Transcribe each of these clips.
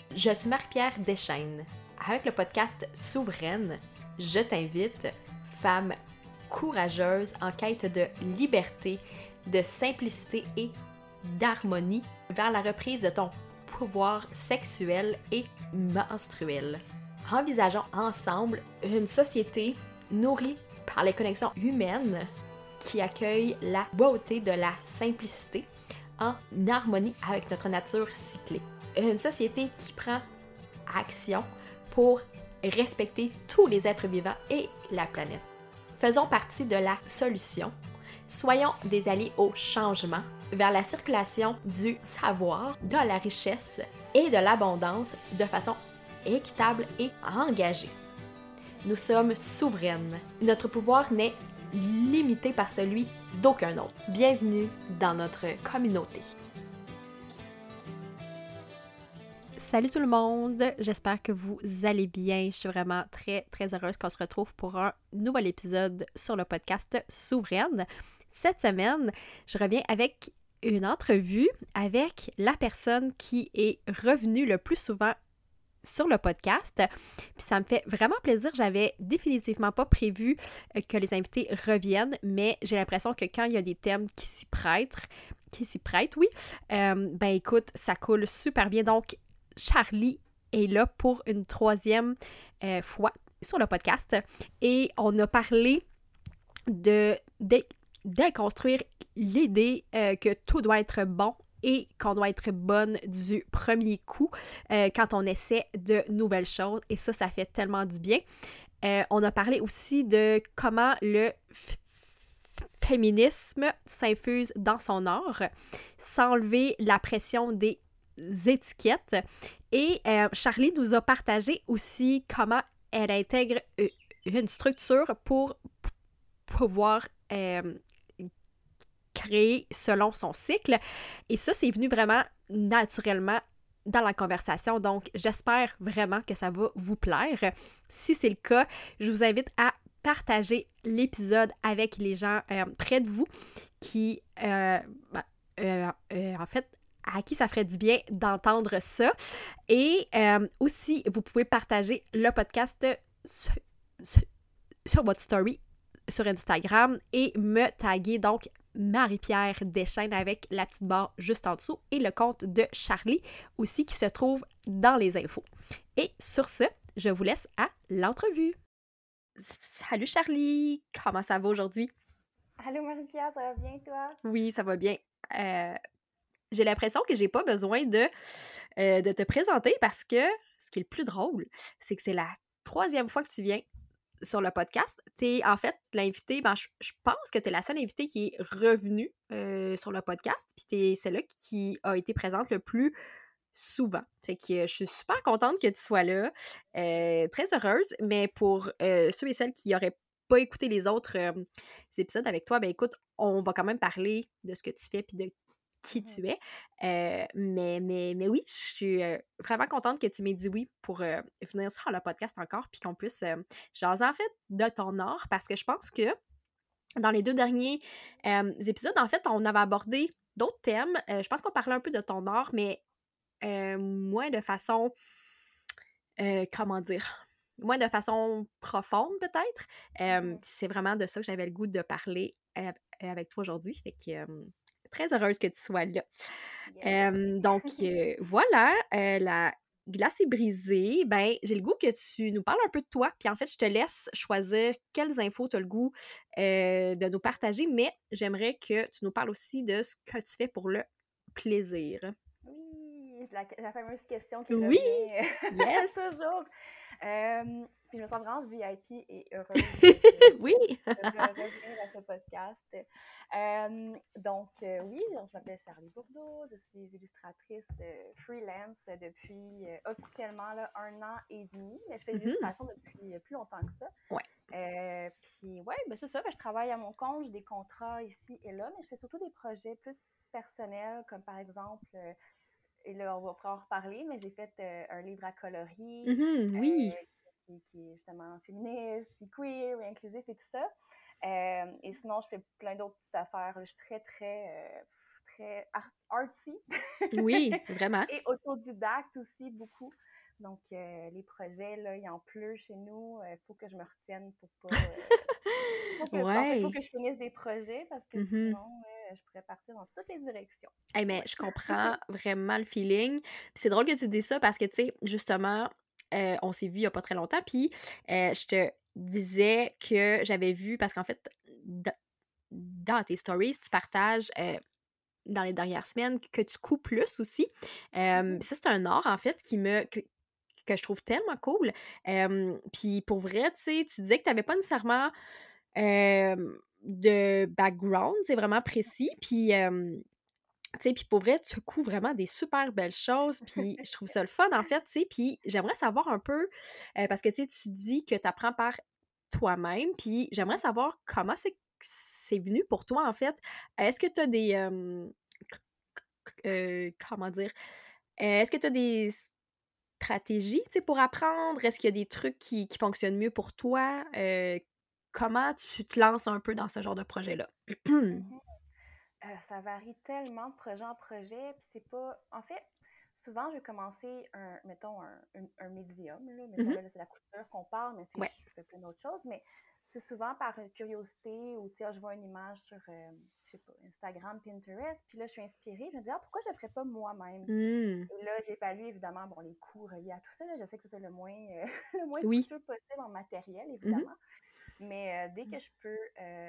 Je suis Marie-Pierre Deschaines. Avec le podcast Souveraine, je t'invite, femme courageuse en quête de liberté, de simplicité et d'harmonie, vers la reprise de ton pouvoir sexuel et menstruel. Envisageons ensemble une société nourrie par les connexions humaines qui accueille la beauté de la simplicité en harmonie avec notre nature cyclée. Une société qui prend action pour respecter tous les êtres vivants et la planète. Faisons partie de la solution. Soyons des alliés au changement vers la circulation du savoir, de la richesse et de l'abondance de façon équitable et engagée. Nous sommes souveraines. Notre pouvoir n'est limité par celui d'aucun autre. Bienvenue dans notre communauté. Salut tout le monde, j'espère que vous allez bien. Je suis vraiment très heureuse qu'on se retrouve pour un nouvel épisode sur le podcast Souveraine. Cette semaine, je reviens avec une entrevue avec la personne qui est revenue le plus souvent sur le podcast. Puis ça me fait vraiment plaisir. J'avais définitivement pas prévu que les invités reviennent, mais j'ai l'impression que quand il y a des thèmes qui s'y prêtent, ben écoute, ça coule super bien. Donc, Charlie est là pour une troisième fois sur le podcast et on a parlé de déconstruire l'idée que tout doit être bon et qu'on doit être bonne du premier coup quand on essaie de nouvelles choses. Et ça fait tellement du bien. On a parlé aussi de comment le féminisme s'infuse dans son art, s'enlever la pression des étiquettes. Et Charlie nous a partagé aussi comment elle intègre une structure pour pouvoir créer selon son cycle. Et ça, c'est venu vraiment naturellement dans la conversation. Donc, j'espère vraiment que ça va vous plaire. Si c'est le cas, je vous invite à partager l'épisode avec les gens près de vous qui, en fait, à qui ça ferait du bien d'entendre ça. Et aussi, vous pouvez partager le podcast sur votre story sur Instagram et me taguer donc Marie-Pierre Deschaines avec la petite barre juste en dessous et le compte de Charlie aussi qui se trouve dans les infos. Et sur ce, je vous laisse à l'entrevue. Salut Charlie, comment ça va aujourd'hui? Allô Marie-Pierre, ça va bien toi? Oui, ça va bien. J'ai l'impression que j'ai pas besoin de te présenter parce que ce qui est le plus drôle, c'est que c'est la troisième fois que tu viens sur le podcast. T'es en fait l'invité, je pense que tu es la seule invitée qui est revenue sur le podcast, puis t'es celle-là qui a été présente le plus souvent. Fait que je suis super contente que tu sois là, très heureuse, mais pour ceux et celles qui n'auraient pas écouté les autres épisodes avec toi, ben écoute, on va quand même parler de ce que tu fais puis de qui tu es. Mais oui, je suis vraiment contente que tu m'aies dit oui pour venir sur le podcast encore puis qu'on puisse jaser en fait de ton art parce que je pense que dans les 2 derniers épisodes, en fait, on avait abordé d'autres thèmes. Je pense qu'on parlait un peu de ton art, mais moins de façon, comment dire? Moins de façon profonde peut-être. Puis c'est vraiment de ça que j'avais le goût de parler avec toi aujourd'hui. Fait que très heureuse que tu sois là. Yes. Donc voilà, la glace est brisée. Ben, j'ai le goût que tu nous parles un peu de toi. Puis en fait, je te laisse choisir quelles infos tu as le goût de nous partager, mais j'aimerais que tu nous parles aussi de ce que tu fais pour le plaisir. Oui, la fameuse question qui Oui! revient Yes! toujours. Puis je me sens vraiment VIP et heureuse de, Oui! revenir à ce podcast. Donc, oui, je m'appelle Charlie Bourdeau, je suis illustratrice freelance depuis officiellement là, 1 an et demi, mais je fais de Mhm. l'illustration depuis plus longtemps que ça. Ouais. Puis ouais, ben c'est ça, ben je travaille à mon compte, j'ai des contrats ici et là, mais je fais surtout des projets plus personnels, comme par exemple, et là on va pouvoir en reparler, mais j'ai fait un livre à coloris Mhm, oui. qui est justement féministe, puis queer, et inclusif et tout ça. Et sinon, je fais plein d'autres petites affaires. Je suis très très artsy Oui, vraiment. et autodidacte aussi beaucoup. Donc, les projets, là, il en pleut chez nous. Il faut que je me retienne pour pas. En fait, il faut Ouais. que je finisse des projets parce que Mhm. sinon, je pourrais partir dans toutes les directions. Hey, mais Ouais. je comprends vraiment le feeling. Puis c'est drôle que tu dis ça parce que, tu sais, justement, on s'est vu il y a pas très longtemps, puis je te disais que j'avais vu, parce qu'en fait, dans tes stories, tu partages dans les dernières semaines que tu couds plus aussi. Mhm. Ça, c'est un art, en fait, que je trouve tellement cool. Puis pour vrai, tu sais, tu disais que tu n'avais pas nécessairement de background, c'est vraiment précis. Puis tu sais, puis pour vrai, tu couds vraiment des super belles choses, puis je trouve ça le fun, en fait, tu sais, puis j'aimerais savoir un peu, parce que, tu sais, tu dis que tu apprends par toi-même, puis j'aimerais savoir comment c'est venu pour toi, en fait. Est-ce que tu as des, comment dire? Est-ce que tu as des stratégies, tu sais, pour apprendre? Est-ce qu'il y a des trucs qui fonctionnent mieux pour toi? Comment tu te lances un peu dans ce genre de projet-là? Mhm. Ça varie tellement de projet en projet, puis c'est pas. En fait, souvent, je vais commencer mettons, un médium, là. Mettons, Mhm. là, c'est la couture qu'on parle, mais tu sais, Ouais. je fais plein d'autres choses, mais c'est souvent par curiosité ou, tu sais, je vois une image sur, je sais pas, Instagram, Pinterest, puis là, je suis inspirée, je me dis, ah, pourquoi je le ferais pas moi-même? Hmm. Et là, j'évalue évidemment, bon, les coûts reliés à tout ça, là. Je sais que c'est le moins, le moins Oui. coûteux possible en matériel, Mhm. évidemment. Mais dès que je peux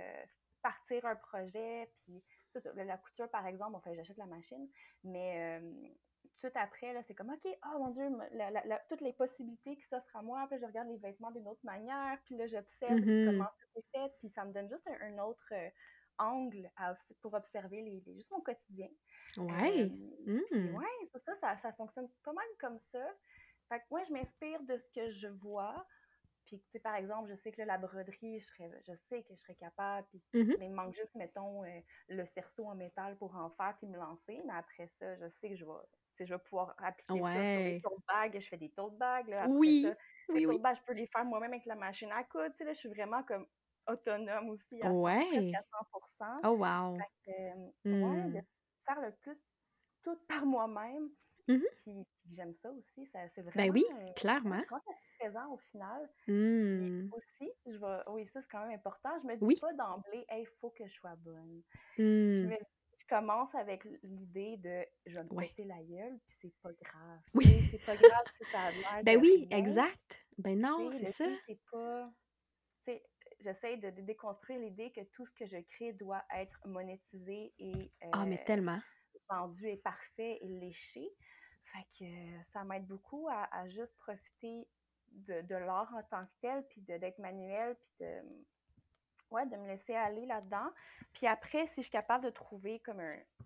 partir un projet, puis ça, la couture, par exemple, enfin, j'achète la machine, mais tout de suite après, là, c'est comme, OK, oh mon Dieu, toutes les possibilités qui s'offrent à moi, puis là, je regarde les vêtements d'une autre manière, puis là, j'observe comment Mhm. tout est fait, puis ça me donne juste un autre angle pour observer juste mon quotidien. Euh, Ouais. puis Mmh. ouais, c'est ça, ça fonctionne pas mal comme ça. Fait que moi, je m'inspire de ce que je vois, puis, tu sais, par exemple, je sais que là, la broderie, je sais que je serais capable. Puis, Mmh. mais il me manque juste, mettons, le cerceau en métal pour en faire puis me lancer. Mais après ça, je sais que tu sais, je vais pouvoir appliquer ça sur des Ouais. tote bags. Je fais des tote bags. Là. Après ça, Oui. les Oui, tote oui. bags, je peux les faire moi-même avec la machine à coudre. Tu sais, là, je suis vraiment comme autonome aussi presque Ouais. à 100%. Oh wow. Fait que, ouais, de Mmh. faire le plus tout par moi-même. Mmh. Puis j'aime ça aussi. C'est Ben vraiment, oui, ouais, clairement. c'est vraiment satisfaisant au final. Puis Mmh. aussi, oui, ça c'est quand même important, je me dis Oui. pas d'emblée, hey, il faut que je sois bonne. Mmh. Je commence avec l'idée de je vais me Ouais. péter la gueule, puis c'est pas grave. Oui. Tu sais, c'est pas grave si ça a l'air Ben de oui, rien. exact. Ben Tu non, sais, c'est le ça. but, c'est pas. Tu sais, j'essaie de déconstruire l'idée que tout ce que je crée doit être monétisé et Ah, mais tellement. vendu et parfait et léché. Fait que ça m'aide beaucoup à juste profiter de l'art en tant que tel, puis d'être manuel, puis ouais, de me laisser aller là-dedans. Puis après, si je suis capable de trouver comme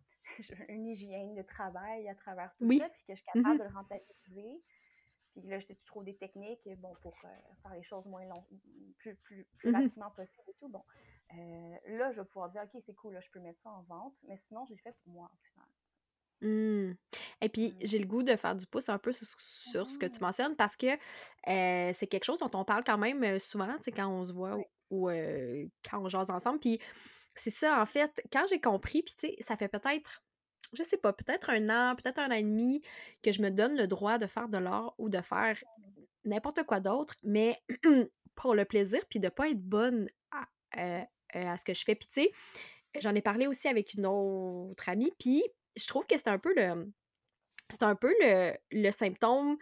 une hygiène de travail à travers tout ça, Oui. puis que je suis Mmh. capable de le rentabiliser, puis là, je trouve des techniques bon, pour faire les choses moins long, plus Mmh. rapidement possible et tout. Bon, là, je vais pouvoir dire, OK, c'est cool, là, je peux mettre ça en vente, mais sinon, j'ai fait pour moi, au final. Mmh. Et puis, Mm. j'ai le goût de faire du pouce un peu sur ce que tu Mhm. mentionnes parce que, c'est quelque chose dont on parle quand même, souvent, tu sais, quand on se voit Ouais. ou quand on jase ensemble. Puis c'est ça, en fait, quand j'ai compris, puis tu sais, ça fait peut-être, je sais pas, peut-être 1 an, peut-être 1 an et demi que je me donne le droit de faire de l'art ou de faire n'importe quoi d'autre, mais pour le plaisir, puis de pas être bonne à ce que je fais. Puis tu sais, j'en ai parlé aussi avec une autre amie, puis je trouve que c'est un peu le symptôme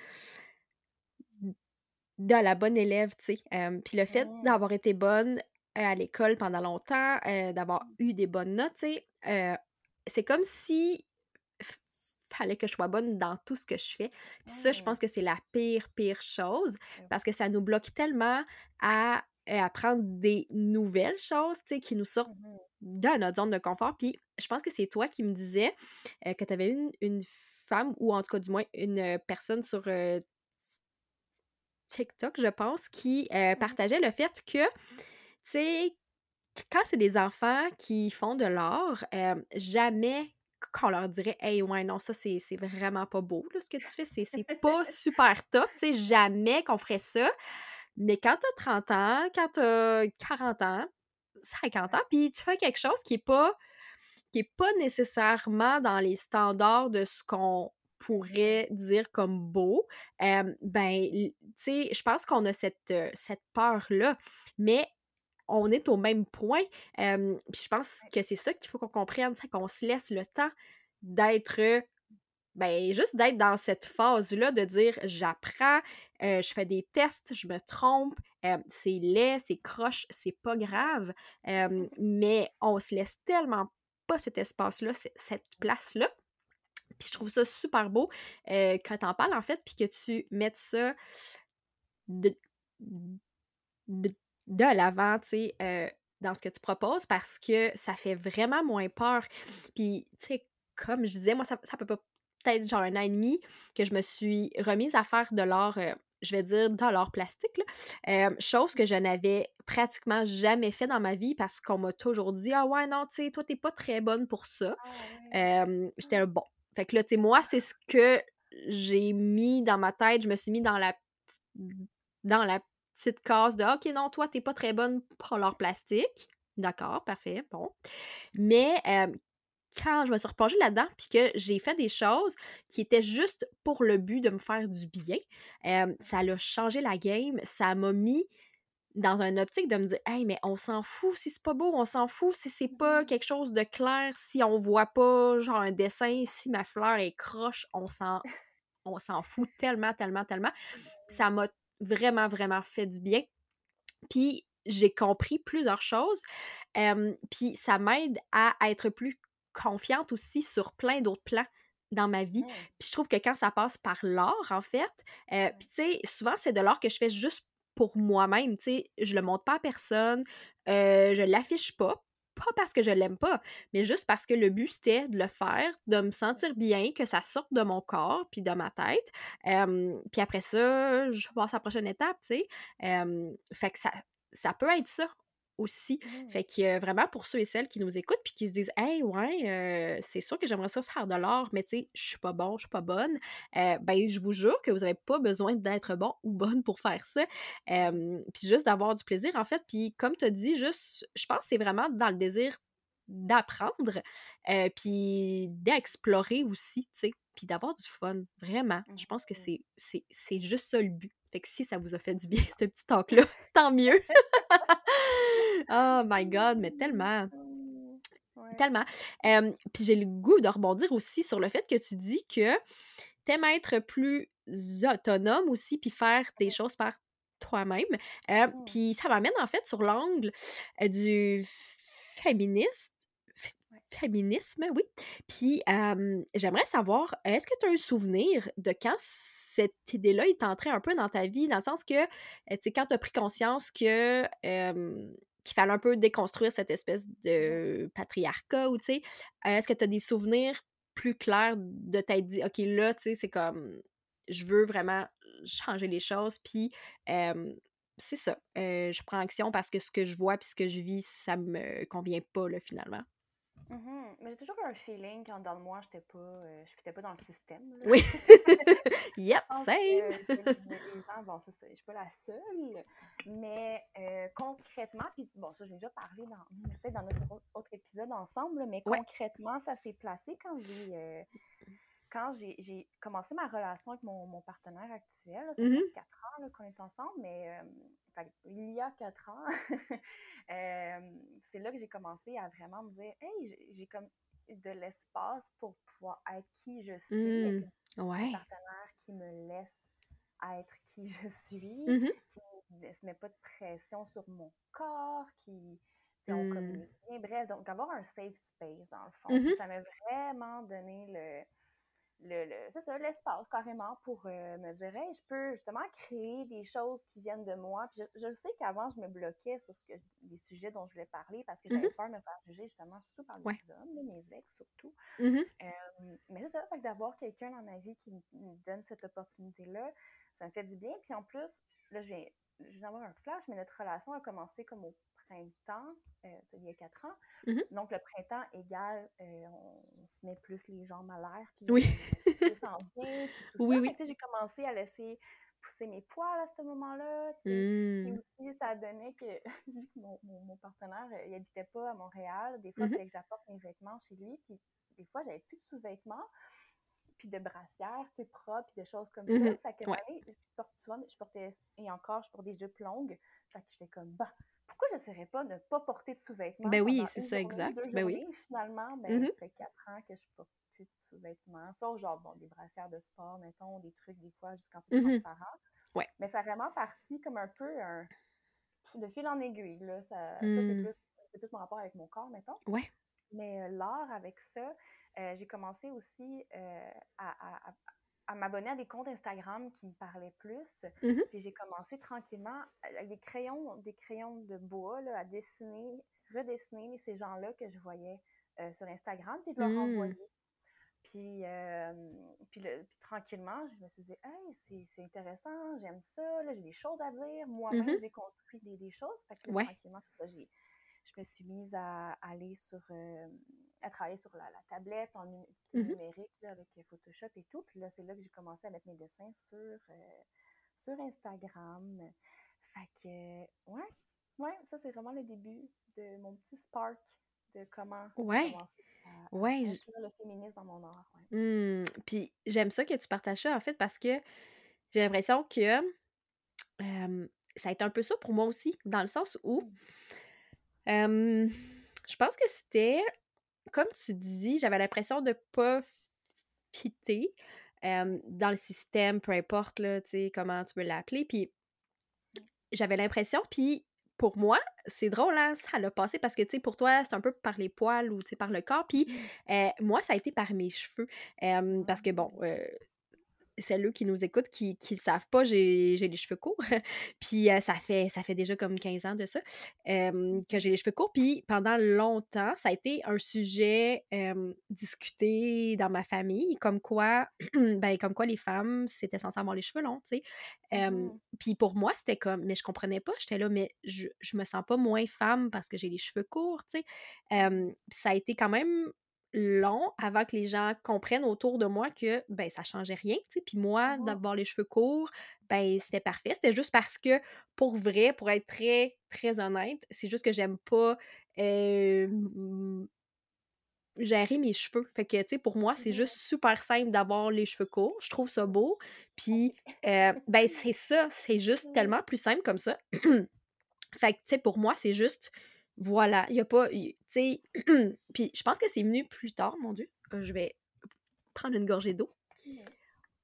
de la bonne élève, tu sais. Puis le fait Mm. d'avoir été bonne, à l'école pendant longtemps, d'avoir eu des bonnes notes, tu sais, c'est comme si f fallait que je sois bonne dans tout ce que je fais. Puis ça, je Mm. pense que c'est la pire, pire chose Ben parce que ça nous bloque tellement à, apprendre des nouvelles choses, tu sais, qui nous sortent oui. Mhm. de notre zone de confort. Puis je pense que c'est toi qui me disais, que tu avais une femme ou en tout cas du moins une, personne sur, TikTok, je pense, qui, Mhm. partageait le fait que, tu sais, quand c'est des enfants qui font de l'art, jamais qu'on leur dirait: «Hey, ouais, non, ça, c'est vraiment pas beau, là, ce que tu fais, c'est pas super top», tu sais, jamais qu'on ferait ça. Mais quand tu as 30 ans, quand tu as 40 ans, 50 ans, Ouais. puis tu fais quelque chose qui est pas qui est pas nécessairement dans les standards de ce qu'on pourrait dire comme beau, ben, tu sais, je pense qu'on a cette peur-là, mais on est au même point, puis je pense que c'est ça qu'il faut qu'on comprenne, c'est qu'on se laisse le temps d'être, ben, juste d'être dans cette phase-là de dire: «J'apprends, je fais des tests, je me trompe, c'est laid, c'est croche, c'est pas grave», mais on se laisse tellement pas cet espace-là, cette place-là. Puis je trouve ça super beau, que tu en parles, en fait, puis que tu mettes ça de de de l'avant, tu sais, dans ce que tu proposes parce que ça fait vraiment moins peur. Puis, tu sais, comme je disais, moi, ça peut pas peut-être genre 1 an et demi que je me suis remise à faire de l'art, je vais dire de l'art plastique, là, chose que je n'avais pratiquement jamais fait dans ma vie parce qu'on m'a toujours dit: «Ah ouais, non, tu sais, toi, tu pas très bonne pour ça». Ah ouais. J'étais là: «Bon». Fait que là, tu sais, moi, c'est ce que j'ai mis dans ma tête. Je me suis mis dans la petite case de «OK, non, toi, t'es pas très bonne pour l'art plastique». D'accord, parfait, bon. Mais quand je me suis replongée là-dedans, puis que j'ai fait des choses qui étaient juste pour le but de me faire du bien, ça l'a changé la game. Ça m'a mis dans un optique de me dire: «Hey, mais on s'en fout si c'est pas beau, on s'en fout si c'est pas Mhm. quelque chose de clair, si on voit pas genre un dessin, si ma fleur est croche, on s'en fout tellement, tellement, tellement». Puis ça m'a vraiment, vraiment fait du bien. Puis j'ai compris plusieurs choses, puis ça m'aide à être plus confiante aussi sur plein d'autres plans dans ma vie. Mhm. Puis je trouve que quand ça passe par l'art, en fait, puis tu sais, souvent, c'est de l'art que je fais juste pour moi-même, tu sais, je le montre pas à personne, je l'affiche pas. Pas parce que je l'aime pas, mais juste parce que le but, c'était de le faire, de me sentir bien, que ça sorte de mon corps puis de ma tête. Puis après ça, je passe à la prochaine étape, tu sais. Fait que ça peut être ça aussi. Mhm. Fait que vraiment pour ceux et celles qui nous écoutent puis qui se disent: «Hey, ouais, c'est sûr que j'aimerais ça faire de l'art, mais tu sais, je suis pas bon, je suis pas bonne». Ben, je vous jure que vous avez pas besoin d'être bon ou bonne pour faire ça. Puis juste d'avoir du plaisir, en fait. Puis comme tu as dit, juste je pense que c'est vraiment dans le désir d'apprendre, puis d'explorer aussi, tu sais, puis d'avoir du fun, vraiment. Je pense que Mhm. c'est juste ça le but. Fait que si ça vous a fait du bien, ce petit talk-là, tant mieux! Oh my God, mais tellement, Mhm. Ouais. tellement. Puis j'ai le goût de rebondir aussi sur le fait que tu dis que t'aimes être plus autonome aussi, puis faire des choses par toi-même. Mhm. Puis ça m'amène en fait sur l'angle, du féministe fé Ouais. féminisme, oui. Puis, j'aimerais savoir, est-ce que tu as un souvenir de quand cette idée-là est entrée un peu dans ta vie? Dans le sens que, tu sais, quand tu as pris conscience que, qu'il fallait un peu déconstruire cette espèce Mhm. de patriarcat ou tu sais, est-ce que tu as des souvenirs plus clair de t'être dit: «OK, là, tu sais, c'est comme je veux vraiment changer les choses», puis, c'est ça, je prends action parce que ce que je vois puis ce que je vis, ça me convient pas, là, finalement. Mhm. Mais j'ai toujours eu un feeling quand dans le moi, je fitais pas dans le système, là. Oui. Yep, Je pense same. que les gens, bon, c'est ça, je suis pas la seule, mais concrètement, puis bon, ça, j'ai déjà parlé peut-être dans notre autre épisode ensemble, là, mais Ouais. concrètement, ça s'est placé quand j'ai commencé ma relation avec mon partenaire actuel. Là, ça Mmh fait mh. 4 ans là, qu'on est ensemble, mais il y a 4 ans, c'est là que j'ai commencé à vraiment me dire, hey, j'ai comme de l'espace pour pouvoir être qui je suis, avec Mmh. un Ouais. partenaire qui me laisse être qui je suis, Mmh mh. qui ne se met pas de pression sur mon corps, qui, tu sais, on Mmh. communique bien, bref, donc d'avoir un safe space dans le fond. Mmh Puis mh. ça m'a vraiment donné c'est ça, l'espace carrément pour me dire, hey, je peux justement créer des choses qui viennent de moi. Puis je sais qu'avant, je me bloquais sur les sujets dont je voulais parler parce que Mmh j'avais mh. peur de me faire juger justement, surtout par les Ouais. hommes, là, mes ex surtout. Mmh mh. Mais c'est ça, fait que d'avoir quelqu'un dans ma vie qui me donne cette opportunité-là, ça me fait du bien. Puis en plus, là, je viens d'avoir un flash, mais notre relation a commencé comme au printemps, il y a 4 ans. Mmh mh. Donc, le printemps égale, on se met plus les jambes à l'air, puis Oui. l'été s'en vient, puis tout ça. Oui, Fait oui. que, tu sais, j'ai commencé à laisser pousser montrer mes poils à ce moment-là, tu sais. Puis Mmh. aussi, ça donnait que, vu que mon partenaire, il habitait pas à Montréal, des fois, il Mmh. fallait que j'apporte mes vêtements chez lui, puis des fois, j'avais plus de sous-vêtements, puis de brassières, tu sais, propres, puis de choses comme ça. Mmh. Fait que, Ouais. année, je porte souvent, et encore, je porte des jupes longues. Fait que j'étais comme, bah, pourquoi j'essaierais pas de ne pas porter de sous-vêtements Ben oui, pendant c'est une ça, journée, exact. deux Ben oui. journées? Finalement, ben, Mmh. ça fait 4 ans que je porte plus de sous-vêtements. Sauf, genre, bon, des brassières de sport, mettons, des trucs, des fois, juste quand c'est Mmh. transparent. Ouais. Mais ça a vraiment parti comme un peu de fil en aiguille, là. Ça Mmh. c'est plus mon rapport avec mon corps, mettons. Ouais. Mais l'art, avec ça, j'ai commencé aussi à m'abonner à des comptes Instagram qui me parlaient plus. Mmh. Puis j'ai commencé tranquillement avec des crayons de bois là, à dessiner, redessiner ces gens-là que je voyais sur Instagram, puis de leur Mmh. envoyer. Puis tranquillement, je me suis dit, hey, c'est intéressant, j'aime ça, là, j'ai des choses à dire. Moi-même, Mmh. j'ai construit des choses. Fait que là, Ouais. tranquillement, c'est ça, je me suis mise à aller à travailler sur la tablette Mmh. numérique là, avec Photoshop et tout. Puis là, c'est là que j'ai commencé à mettre mes dessins sur Instagram. Fait que, ouais, ça, c'est vraiment le début de mon petit spark de comment j'ai Ouais. commencé à Ouais, inclure le féminisme dans mon art. Ouais. puis j'aime ça que tu partages ça, en fait, parce que j'ai l'impression que, ça a été un peu ça pour moi aussi, dans le sens où, Mm. hem, je pense que c'était comme tu dis, j'avais l'impression de pas fitter, Ouais. dans le système, peu importe là, tu sais, comment tu veux l'appeler, puis j'avais l'impression puis pour moi, c'est drôle, hein, ça l'a passé parce que, tu sais, pour toi, c'est un peu par les poils ou, tu sais, par le corps, puis, Mhm. moi, ça a été par mes cheveux, parce que bon, celles qui nous écoutent qui le savent pas, j'ai les cheveux courts. Puis, ça fait déjà comme 15 ans de ça, que j'ai Mhm. les cheveux courts. Puis pendant longtemps, ça a été un sujet, discuté dans ma famille, comme quoi, ben, comme quoi les femmes, c'était censé avoir les cheveux longs, tu sais? Mhm. Puis pour moi, c'était comme mais je comprenais pas, j'étais là: «Mais je me sens pas moins femme parce que j'ai les cheveux courts», tu sais? Mhm. Puis ça a été quand même long avant que les gens comprennent autour de moi que, ben, ça changeait rien, tu sais. Puis moi, Mhm. d'avoir les cheveux courts, ben, c'était parfait. C'était juste parce que, pour vrai, pour être très, très honnête, c'est juste que j'aime pas, hem, gérer mes cheveux. Fait que, tu sais, pour moi, c'est juste Mhm. super simple d'avoir les cheveux courts. Je trouve ça beau. Puis, Ok. ben, c'est ça, c'est juste Mhm. tellement plus simple comme ça. Fait que, tu sais, pour moi, c'est juste, voilà, il y a pas, tu sais, puis je pense que c'est venu plus tard, mon Dieu. Je vais prendre une gorgée d'eau. Mhm.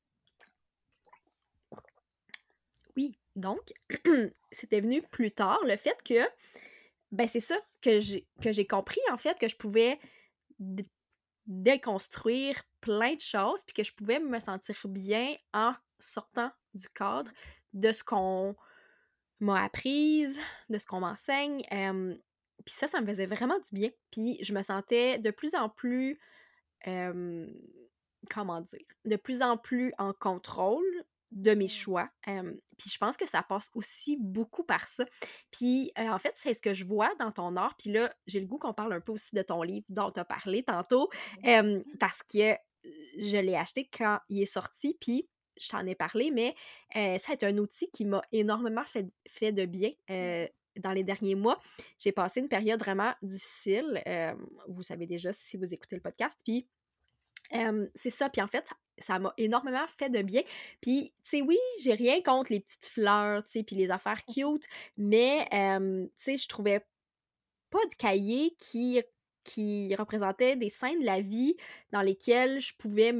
Oui, donc, c'était venu plus tard, le fait que, ben, c'est ça, que j'ai compris, en fait, que je pouvais d déconstruire plein de choses, puis que je pouvais me sentir bien en sortant du cadre de ce qu'on m'a apprise, de ce qu'on m'enseigne, puis ça me faisait vraiment du bien. Puis je me sentais de plus en plus, hem, comment dire? De plus en plus en contrôle de mes Mhm. choix, puis je pense que ça passe aussi beaucoup par ça. Puis, en fait, c'est ce que je vois dans ton art, puis là, j'ai le goût qu'on parle un peu aussi de ton livre dont tu as parlé tantôt, Mhm. parce que je l'ai acheté quand il est sorti, puis je t'en ai parlé, mais ça a été un outil qui m'a énormément fait de bien, Mhm. dans les derniers mois. J'ai passé une période vraiment difficile, vous savez déjà si vous écoutez le podcast, puis c'est ça, puis en fait, ça m'a énormément fait de bien. Puis, tu sais, oui, j'ai rien contre les petites fleurs, tu sais, puis les affaires cute, mais Ouais. tu sais, je trouvais pas de cahier qui représentait des scènes de la vie dans lesquelles je pouvais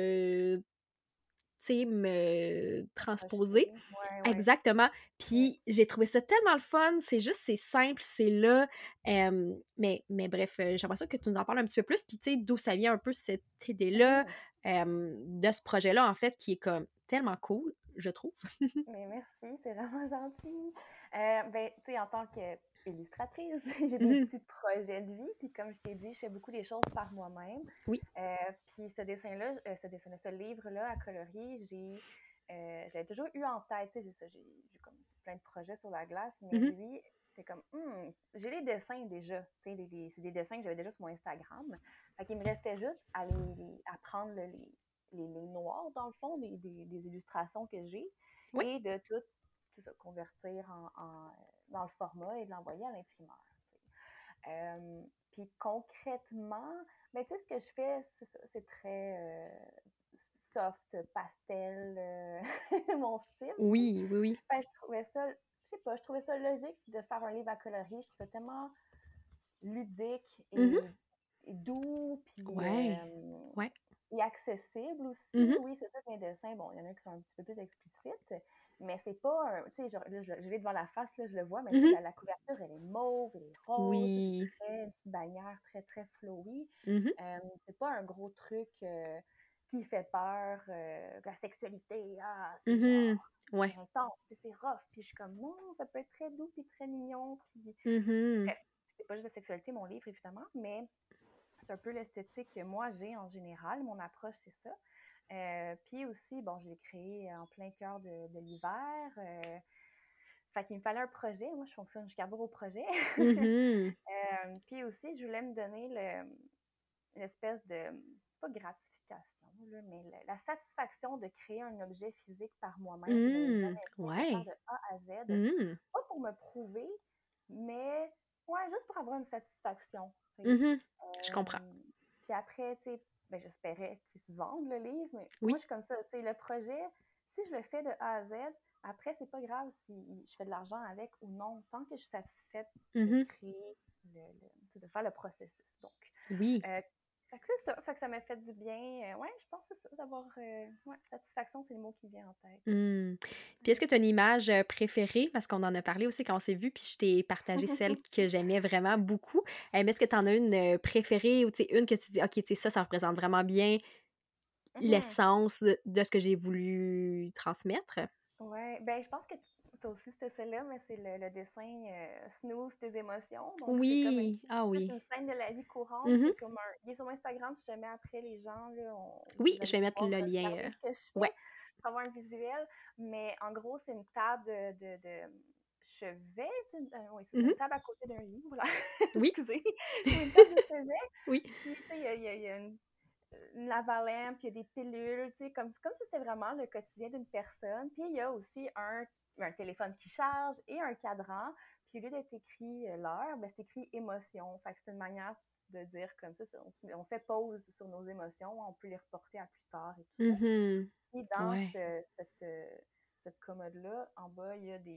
me Projeter. transposer. Ouais, ouais. Exactement. Ouais. Puis j'ai trouvé ça tellement le fun, c'est simple, c'est là. Mais bref, j'aimerais ça que tu nous en parles un petit peu plus. Puis tu sais, d'où ça vient un peu cette idée-là, Mhm. de ce projet-là, en fait, qui est comme tellement cool, je trouve. Mais merci, c'est vraiment gentil. Ben, tu sais, en tant qu'illustratrice, j'ai des Mhm. petits projets de vie. Puis comme je t'ai dit, je fais beaucoup les choses par moi-même. Oui. Puis ce livre-là à colorier, j'avais toujours eu en tête. Tu sais, j'ai comme plein de projets sur la glace, mais Mhm. lui, c'est comme, j'ai les dessins déjà. Tu sais, c'est des dessins que j'avais déjà sur mon Instagram. Fait qu'il me restait juste à prendre les lignes noires, dans le fond, des illustrations que j'ai. Oui. et de tout c'est ça, convertir dans le format et de l'envoyer à l'imprimeur. Puis concrètement, ben, tu sais, ce que je fais, c'est très soft, pastel, mon style. Oui, oui, oui. Ben, je trouvais ça, je sais pas, je trouvais ça logique de faire un livre à colorier. Je trouve ça tellement ludique Mhm. et doux, puis Ouais. Ouais. et accessible aussi. Mhm. Oui, c'est ça que mes dessins, bon, il y en a qui sont un petit peu plus explicites, mais c'est pas un, tu sais, là, je l'ai devant la face, là, je le vois, mais tu sais, Mhm. la couverture, elle est mauve, elle est rose, c'est Oui. très, une petite bannière très, très flowy. Mhm. C'est pas un gros truc qui fait peur, la sexualité, ah, c'est Mhm. genre, Ouais. c'est intense, puis c'est rough, puis je suis comme, non, ça peut être très doux, puis très mignon, puis Mhm. bref, c'est pas juste la sexualité, mon livre, évidemment, mais c'est un peu l'esthétique que moi j'ai en général. Mon approche, c'est ça. Puis aussi, bon, je l'ai créé en plein cœur de l'hiver. Fait qu'il me fallait un projet. Moi, je fonctionne, je carbure au projet. Mhm. Puis aussi, je voulais me donner l'espèce de, pas gratification, là, mais la satisfaction de créer un objet physique par moi-même que j'avais Mhm. jamais fait, de faire Ouais. de A à Z. Mhm. Pas pour me prouver, mais ouais, juste pour avoir une satisfaction. Tu sais. Mhm. Je comprends. Puis après, tu sais, ben, j'espérais qu'il se vende le livre, mais moi, je Oui. suis comme ça. Tu sais, le projet, si je le fais de A à Z, après, c'est pas grave si je fais de l'argent avec ou non, tant que je suis satisfaite de Mhm. créer, de faire le processus. Donc, Oui. euh, fait que c'est ça. Fait que ça m'a fait du bien. Ouais, je pense que c'est ça, d'avoir. Ouais, satisfaction, c'est le mot qui vient en tête. Mmh. Puis est-ce que tu as une image, préférée? Parce qu'on en a parlé aussi quand on s'est vu, puis je t'ai partagé celle que j'aimais vraiment beaucoup. Mais est-ce que tu en as une, préférée ou tu sais, une que tu dis: «OK, tu sais, ça représente vraiment bien Mhm. l'essence de ce que j'ai voulu transmettre»? Ouais, ben je pense que toi aussi c'était celle-là, mais c'est le dessin Snooze tes émotions. Donc c'est comme Oui. Ah plus oui. une scène de la vie courante. Mmh. C'est comme un. Il est sur mon Instagram, si jamais après les gens, là, Oui, vous je allez vais mettre pouvoir le lien, regarder ce que je ouais. fais pour avoir un visuel. Mais en gros, c'est une table de chevet. Oui, c'est ça, Mmh. une table à côté d'un lit. Voilà. Oui, Excusez. C'est une table de chevet. oui. Puis, tu sais, il y a une lavalampe, puis il y a des pilules, tu sais, comme si c'était vraiment le quotidien d'une personne. Puis il y a aussi un téléphone qui charge et un cadran. Puis au lieu d'être écrit l'heure, ben, c'est écrit émotion. Fait que c'est une manière de dire comme ça, on fait pause sur nos émotions, on peut les reporter à plus tard et tout ça. Mmh. Et dans Ouais. cette commode-là, en bas, il y a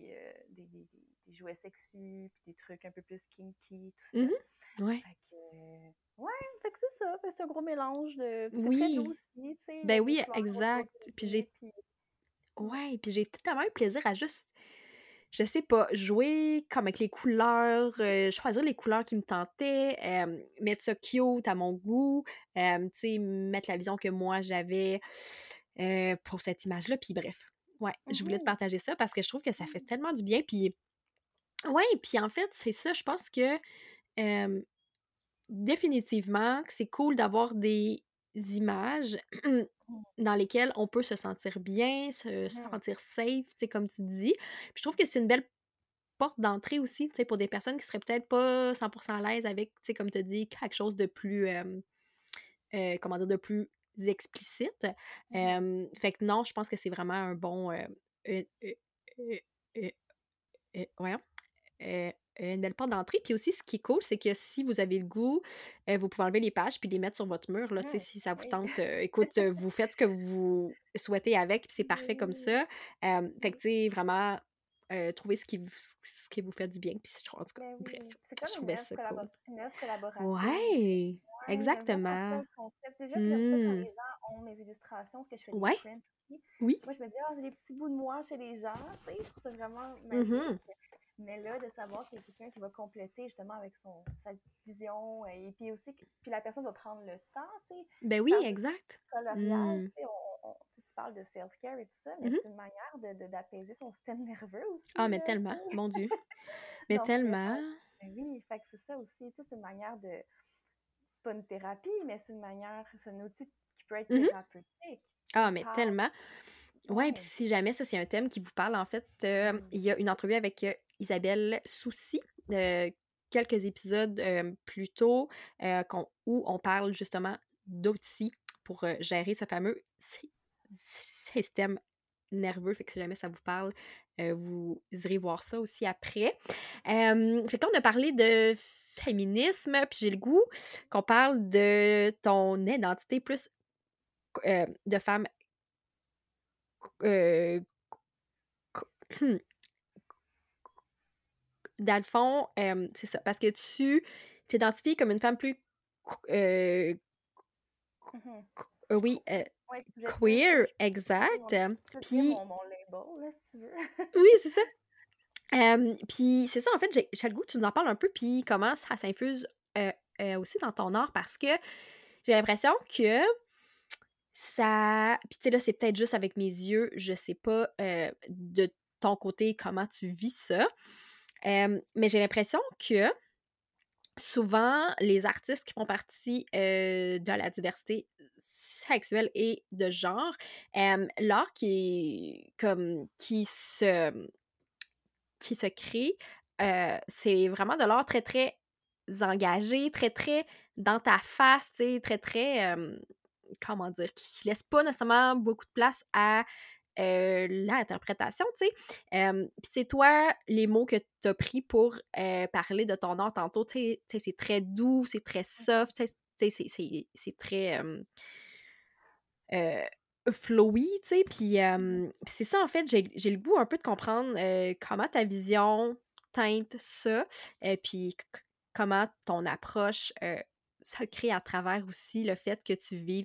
des jouets sexy, puis des trucs un peu plus kinky, tout ça. Mmh. Ouais. Fait que, ouais, fait que c'est ça. Fait que c'est un gros mélange de. Puis c'est très doux Oui. aussi, tu sais. Il y a Ben des oui, fleurs autour exact. du Puis lit, j'ai puis. Ouais. Ouais, puis j'ai tellement eu plaisir à juste, je sais pas, jouer comme avec les couleurs, choisir les couleurs qui me tentaient, mettre ça cute à mon goût, tu sais, mettre la vision que moi j'avais, pour cette image-là, puis bref. Ouais, je voulais te Mhm. partager ça parce que je trouve que ça fait Mhm. tellement du bien, puis ouais, puis en fait, c'est ça, je pense que, hem, définitivement que c'est cool d'avoir des images dans lesquelles on peut se sentir bien, se Mhm. sentir safe, tu sais, comme tu dis. Puis je trouve que c'est une belle porte d'entrée aussi, tu sais, pour des personnes qui seraient peut-être pas 100% à l'aise avec, tu sais, comme tu dis, quelque chose de plus, comment dire, de plus explicite. Mhm. Fait que non, je pense que c'est vraiment un bon, heu heu heu heu voyons, une belle porte d'entrée. Puis aussi, ce qui est cool, c'est que si vous avez le goût, vous pouvez enlever les pages puis les mettre sur votre mur, là, tu sais, Mhm. si ça vous Oui. tente. Écoute, vous faites ce que vous souhaitez avec, puis c'est parfait comme Oui. ça. Fait que, Oui. tu sais, vraiment, trouvez ce qui vous fait du bien. Puis je trouve, en tout cas, Ben bref, oui. C'est je comme trouvais ça cool. une œuvre collaborative. Ouais, Ouais, j'aime vraiment ça, exactement. le concept. Déjà, j'aime ça quand Mmh. les gens ont mes illustrations, parce que je fais des Ouais, prints aussi. oui. Moi, je me dis, ah, j'ai des petits bouts de moi chez les gens, tu sais, je trouve ça vraiment Mmh. magique. Mais là, de savoir qu'il y a quelqu'un qui va compléter justement avec sa vision, et puis aussi, puis la personne va prendre le temps, tu sais. Ben Tu oui, parles de exact. coloriage, Mmh. tu sais, tu parles de self-care et tout ça, mais Mmh. c'est une manière d'apaiser son système nerveux Ah, aussi, mais là, tellement, tu sais. mon Dieu. Mais Donc, tellement. ben oui, fait que c'est ça aussi, tu sais, c'est une manière de. C'est pas une thérapie, mais c'est un outil qui peut être Mmh. thérapeutique, Ah, qui mais parle. tellement. Ouais, puis Ouais. si jamais ça, c'est un thème qui vous parle, en fait, Mhm. il y a une entrevue avec, Isabelle Soucy, quelques épisodes, plus tôt, où on parle justement d'outils pour, gérer ce fameux système nerveux, fait que si jamais ça vous parle, vous irez voir ça aussi après. Fait que là, on a parlé de féminisme, puis j'ai le goût qu'on parle de ton identité plus, de femme, heu, dans le fond, c'est ça, parce que tu t'identifies comme une femme plus q Mhm. oui, Ouais, queer, je exact, peux te dire puis mon label, là, si tu veux. oui, c'est ça. Puis c'est ça, en fait, j'ai le goût que tu nous en parles un peu, puis comment ça s'infuse, aussi dans ton art parce que j'ai l'impression que ça puis tu sais, là, c'est peut-être juste avec mes yeux, je sais pas, de ton côté comment tu vis ça, mais j'ai l'impression que souvent, les artistes qui font partie, de la diversité sexuelle et de genre, l'art qui se crée, c'est vraiment de l'art très, très engagé, très, très dans ta face, tu sais, très, très, comment dire? Qui laisse pas nécessairement beaucoup de place à, l'interprétation, tu sais. Puis tu sais, toi, les mots que tu as pris pour, parler de ton art tantôt, tu sais, c'est très doux, c'est très soft, tu sais, c'est très, heu, flowy, tu sais, puis c'est ça, en fait, j'ai le goût un peu de comprendre, comment ta vision teinte ça, puis comment ton approche, se crée à travers aussi le fait que tu vives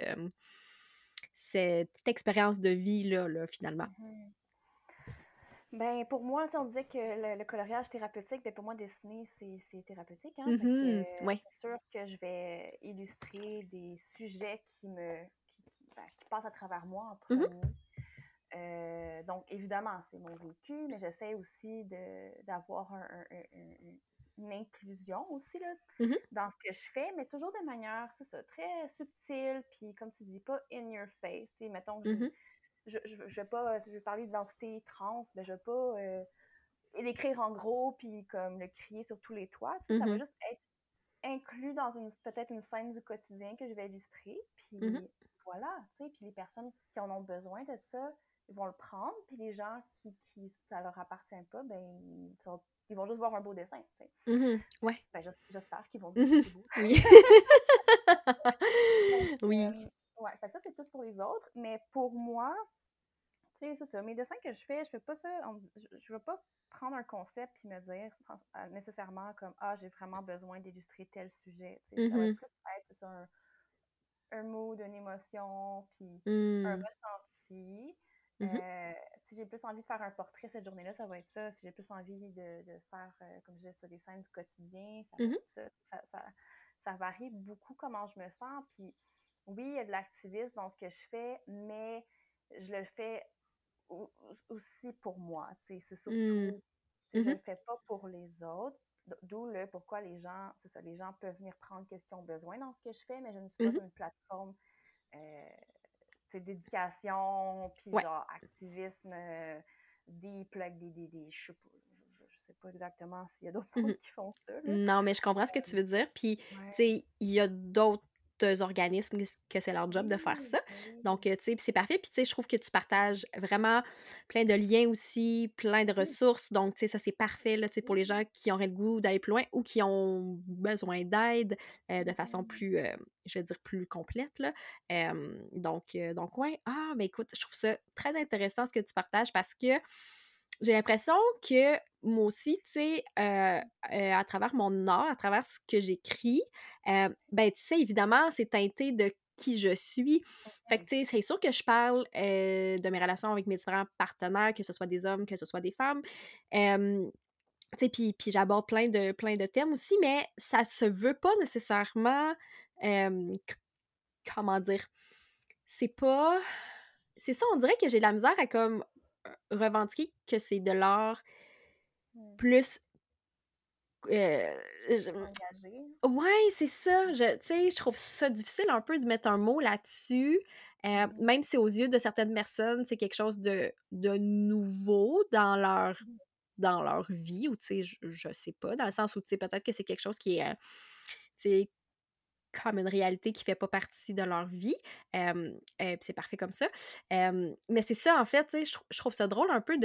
cette expérience de vie-là, finalement. Mhm. Ben, pour moi, tu sais, on disait que le coloriage thérapeutique, ben, pour moi, dessiner, c'est thérapeutique, hein. Fait que Mhm. Ouais. c'est sûr que je vais illustrer des sujets qui passent à travers moi en Mhm. premier. Donc, évidemment, c'est mon vécu, mais j'essaie aussi d'avoir une inclusion aussi là, Mhm. dans ce que je fais, mais toujours de manière, c'est ça, très subtile, puis comme tu dis, pas in your face. Tu sais, mettons que Mhm. je vais pas, si je veux parler d'identité trans, mais je vais pas l'écrire en gros, puis comme le crier sur tous les toits. Tu sais, ça va Mhm. juste être inclus dans peut-être une scène du quotidien que je vais illustrer. Mhm. Puis voilà, tu sais, puis les personnes qui en ont besoin de ça, ils vont le prendre. Puis les gens qui ça leur appartient pas, ben, ils vont juste voir un beau dessin. Tu sais. Mhm. Ouais. Ben, j'espère qu'ils vont dire que Mhm. c'est beau. Oui. Donc, Oui. ouais, fait que ça, c'est plus pour les autres. Mais pour moi, tu sais, c'est ça. Mes dessins que je fais pas ça. Je veux pas prendre un concept puis me dire nécessairement comme ah, j'ai vraiment besoin d'illustrer tel sujet. Tu sais, ça va Mhm. plus être c'est ça, un mood, une émotion, puis un Mmh. ressenti. Mhm. Si j'ai plus envie de faire un portrait cette journée-là, ça va être ça. Si j'ai plus envie de faire, comme je disais, ça, des scènes du quotidien, ça va Mhm. être ça. Ça varie beaucoup comment je me sens. Puis oui, il y a de l'activisme dans ce que je fais, mais je le fais aussi pour moi. C'est Mmh. surtout, je Mhm. le fais pas pour les autres. D'où le pourquoi les gens, c'est ça, les gens peuvent venir prendre ce qu'ils ont besoin dans ce que je fais, mais je ne suis pas Mhm. une plateforme euh, d'éducation, puis Ouais. genre activisme deep, là, avec je sais pas exactement s'il y a d'autres Mhm. mondes qui font ça, là. Non, mais je comprends ce que tu veux dire. Puis, tu Ouais. sais, il y a d'autres organismes que c'est leur job de faire Oui, ça. ben oui. Donc, tu sais, puis c'est parfait. Puis, tu sais, je trouve que tu partages vraiment plein de liens aussi, plein de Mhm. ressources. Donc, tu sais, ça, c'est parfait, là, tu sais, pour les Oui. gens qui auraient le goût d'aller plus loin ou qui ont besoin d'aide de façon Mhm. plus, je vais dire, plus complète, là. Donc, ouais. Ah, mais écoute, je trouve ça très intéressant ce que tu partages parce que j'ai l'impression que moi aussi, tu sais, à travers mon art, à travers ce que j'écris, ben, tu sais, évidemment, c'est teinté de qui je suis. Fait que, Mhm. tu sais, c'est sûr que je parle, de mes relations avec mes différents partenaires, que ce soit des hommes, que ce soit des femmes. Tu sais, puis j'aborde plein de thèmes aussi, mais ça se veut pas nécessairement, comment dire? C'est pas c'est ça, on dirait que j'ai de la misère à comme, revendiquer que c'est de l'art Mhm. plus, je Engagé. ouais, c'est ça, tu sais, je trouve ça difficile un peu de mettre un mot là-dessus, Mhm. même si aux yeux de certaines personnes, c'est quelque chose de nouveau dans leur vie ou tu sais, je sais pas, dans le sens où, tu sais, peut-être que c'est quelque chose qui est, tu sais, comme une réalité qui fait pas partie de leur vie, puis c'est parfait comme ça. Mais c'est ça, en fait, tu sais, je trouve ça drôle un peu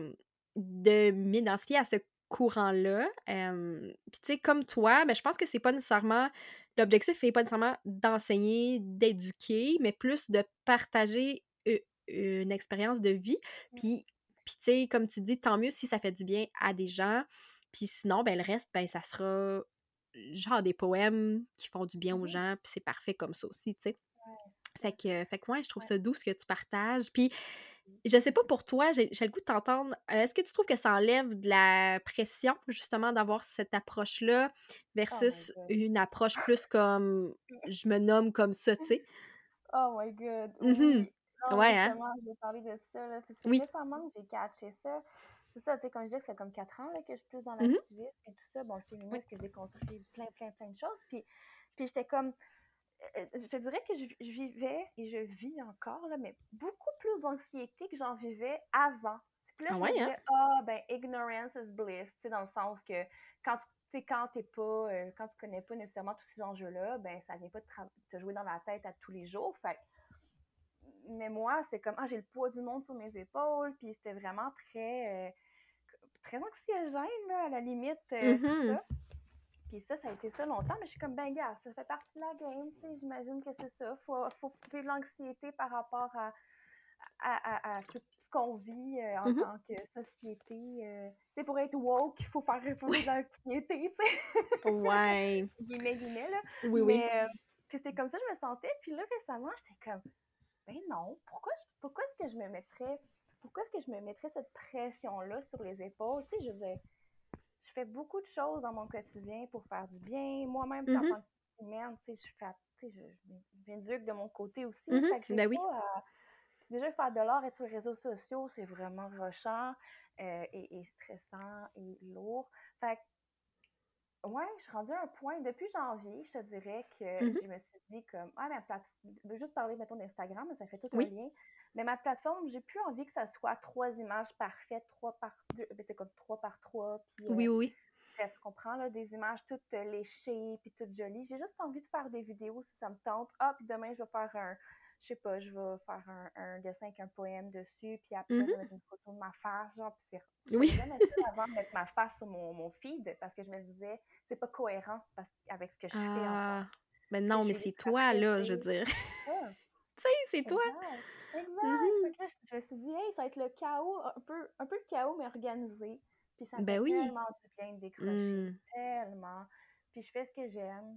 de m'identifier à ce courant-là, puis tu sais, comme toi, ben, je pense que c'est pas nécessairement l'objectif est pas nécessairement d'enseigner, d'éduquer, mais plus de partager une expérience de vie, Mmh. puis tu sais, comme tu dis, tant mieux si ça fait du bien à des gens, puis sinon, ben, le reste, ben, ça sera genre des poèmes qui font du bien aux Mmh. gens, puis c'est parfait comme ça aussi, tu sais. Ouais, c'est ça. Fait que ouais, je trouve Ouais. ça doux ce que tu partages. Puis je sais pas pour toi, j'ai le goût de t'entendre. Est-ce que tu trouves que ça enlève de la pression, justement, d'avoir cette approche-là Oh my versus god. une approche plus comme je me nomme comme ça, tu sais? Oh my god, Mhm. oui. Non, mais Ouais, hein? justement, je vais parler de ça, là. C'est Oui. récemment que j'ai catché ça. C'est ça, tu sais, comme je disais, ça fait comme 4 ans là, que je suis plus dans Mhm. l'activisme et tout ça. Bon, le Oui. féminisme, que j'ai construit plein, plein, plein de choses. Puis j'étais comme, je te dirais que je vivais et je vis encore, là, mais beaucoup plus d'anxiété que j'en vivais avant. Puis là, Ah je ouais, me hein? disais, ah, ben, ignorance is bliss, tu sais, dans le sens que quand tu sais, quand tu connais pas nécessairement tous ces enjeux-là, ben, ça vient pas te jouer dans la tête à tous les jours. Fait mais moi, c'est comme, ah, j'ai le poids du monde sur mes épaules, puis c'était vraiment très anxiogène, là, à la limite, tout Mhm. ça. Puis ça a été ça longtemps, mais je suis comme, ben, gars, ça fait partie de la game, tu sais, j'imagine que c'est ça. Faut vivre l'anxiété par rapport à tout ce qu'on vit en Mhm. tant que société. Tu sais, pour être woke, il faut faire reposer de Oui. l'anxiété, tu sais. Ouais. Guillemets, là. Oui, oui. Mais, puis c'était comme ça que je me sentais. Puis là, récemment, j'étais comme, ben non, pourquoi est-ce que je me mettrais cette pression-là sur les épaules? Tu sais, je veux dire, je fais beaucoup de choses dans mon quotidien pour faire du bien. Moi-même, tu sais, en Mhm. tant qu'humaine, tu sais, je m'éduque de mon côté aussi. Mhm. Fait que j'ai Ben oui. pas à... Déjà, faire de l'art, être sur les réseaux sociaux, c'est vraiment rushant et stressant et lourd. Fait que ouais, je suis rendue à un point, depuis janvier, je te dirais que Mhm. je me suis dit comme, ah, ma plateforme, je veux juste parler, mettons, d'Instagram, mais ça fait tout un Oui. lien. Mais ma plateforme, j'ai plus envie que ça soit 3 images parfaites, 3 par 2, c'est comme 3 par 3, puis Oui, oui, oui. bref, tu comprends, là, des images toutes léchées, puis toutes jolies. J'ai juste envie de faire des vidéos si ça me tente. Ah, puis demain, je vais faire je sais pas, je vais faire un dessin avec un poème dessus, puis après, je vais Mhm. mettre une photo de ma face, genre, puis je Oui. faisais jamais ça avant de mettre ma face sur mon feed, parce que je me disais, c'est pas cohérent avec ce que je fais encore. Ah. Ben Tu sais, non, je mais suis c'est ultra toi, là, je veux pressée. dire. C'est ça. Tu sais, c'est toi. Exact. Exact. Fait Mhm. que là, je me suis dit, hey, ça va être le chaos, un peu le chaos, mais organisé. Puis ça me fait Ben oui. tellement du bien de décrocher. Mmh. Tellement. Puis je fais ce que j'aime.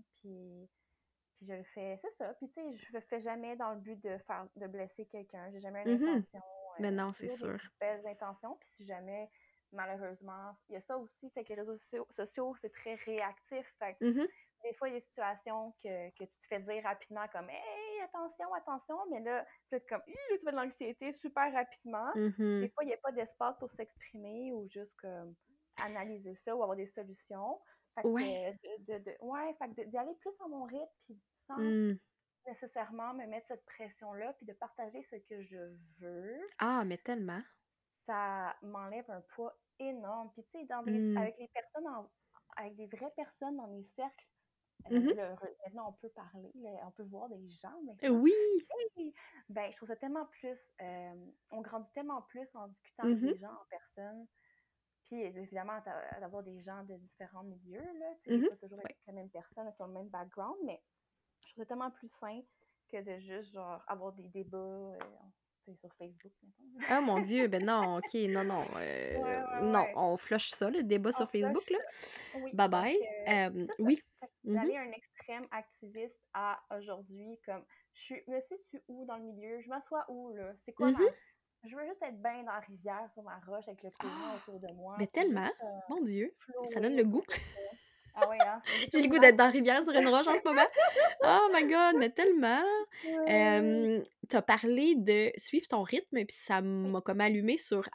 Puis je le fais. C'est ça. Puis tu sais, je le fais jamais dans le but de blesser quelqu'un. J'ai jamais une Mhm. intention. Ben non, c'est Toujours des sûr. belles intentions. Puis si jamais, malheureusement, il y a ça aussi, fait que les réseaux sociaux, c'est très réactif. Fait que Mhm. des fois, il y a des situations que tu te fais dire rapidement comme hey, attention, attention, mais là, tu es comme là, tu fais de l'anxiété super rapidement. Des Mhm. fois, il n'y a pas d'espace pour s'exprimer ou juste comme analyser ça ou avoir des solutions. Fait Ouais. que ouais, fait que d'y aller plus à mon rythme, puis sans Mmh. nécessairement me mettre cette pression-là, puis de partager ce que je veux, Ah, mais tellement. ça m'enlève un poids énorme. Puis tu sais, Mmh. avec les personnes, avec des vraies personnes dans mes cercles, Mhm. là, maintenant, on peut parler, là, on peut voir des gens maintenant. Oui. Hey! Ben, je trouve ça tellement plus, on grandit tellement plus en discutant avec Mhm. des gens en personne. Puis évidemment, d'avoir des gens de différents milieux, là, tu sais, Mhm. pas toujours avec Ouais. la même personne, qui ont le même background, mais je trouve ça tellement plus sain que de juste, genre, avoir des débats, tu sais, sur Facebook, mettons. Ah mon Dieu, ben non, OK, non, non, Ouais, ouais, non, ouais. on flush ça, le débat En sur Facebook, flush, là. oui, Bye parce bye. que c'est ça. Oui. Fait que Mhm. d'aller à un extrême activiste à aujourd'hui, comme me situe où dans le milieu, je m'assois où là, c'est quoi Mhm. je veux juste être bien dans la rivière, sur ma roche, avec le courant Ah! autour de moi, Ben puis juste tellement. Mon Dieu, ça donne flower le goût. autour de ça. Ah ouais, hein, j'ai J'ai comme le goût l'image d'être dans la rivière sur une roche en ce moment. Oh my God, mais tellement! ouais. Tu parlé de suivre ton rythme, puis ça Oui. m'a comme allumé sur,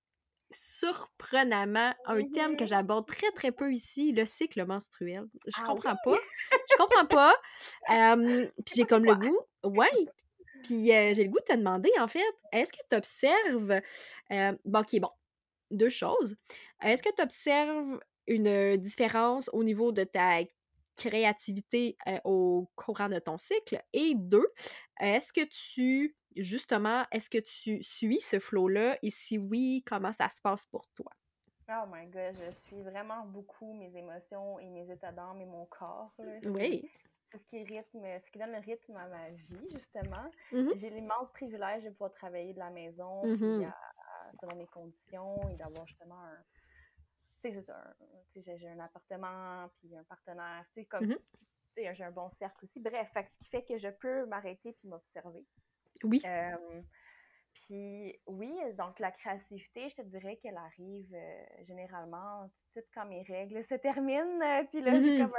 surprenamment, un thème que Mhm. j'aborde très, très peu ici, le cycle menstruel. Je Ah oui? comprends pas. Je comprends pas. Puis C'est j'ai pas c'est comme le quoi? goût ouais, puis j'ai le goût de te demander, en fait, est-ce que tu observes, bon, OK, bon, 2 choses. Est-ce que tu observes une différence au niveau de ta créativité au courant de ton cycle? Et deux, est-ce que tu suis ce flow-là? Et si oui, comment ça se passe pour toi? Oh my God, je suis vraiment beaucoup mes émotions et mes états d'âme et mon corps, là. Oui. C'est ce qui donne le rythme à ma vie, justement. Mhm, J'ai l'immense privilège de pouvoir travailler de la maison, puis mhm, selon mes conditions, et d'avoir justement tu sais, c'est ça, j'ai un appartement, puis un partenaire, tu sais, comme, mhm. tu sais, j'ai un bon cercle aussi. Bref, fait, ce qui fait que je peux m'arrêter puis m'observer. Oui. Euh, Puis oui, donc la créativité, je te dirais qu'elle arrive généralement tout de suite quand mes règles se terminent. Puis là, j'ai Mhm, comme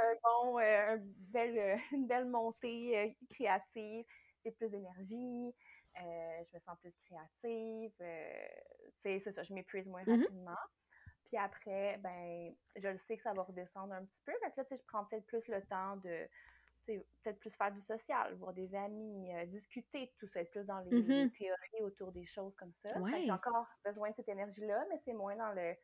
une belle montée créative. J'ai plus d'énergie, je me sens plus créative. Tu sais, c'est ça, je m'épuise moins mhm, rapidement. Puis après, ben, je le sais que ça va redescendre un petit peu. Fait que là, tu sais, je prends peut-être plus le temps de peut-être plus faire du social, voir des amis, discuter de tout ça, être plus dans les mhm. théories autour des choses comme ça. Fait que j'ai Ouais. encore besoin de cette énergie-là, mais c'est moins dans le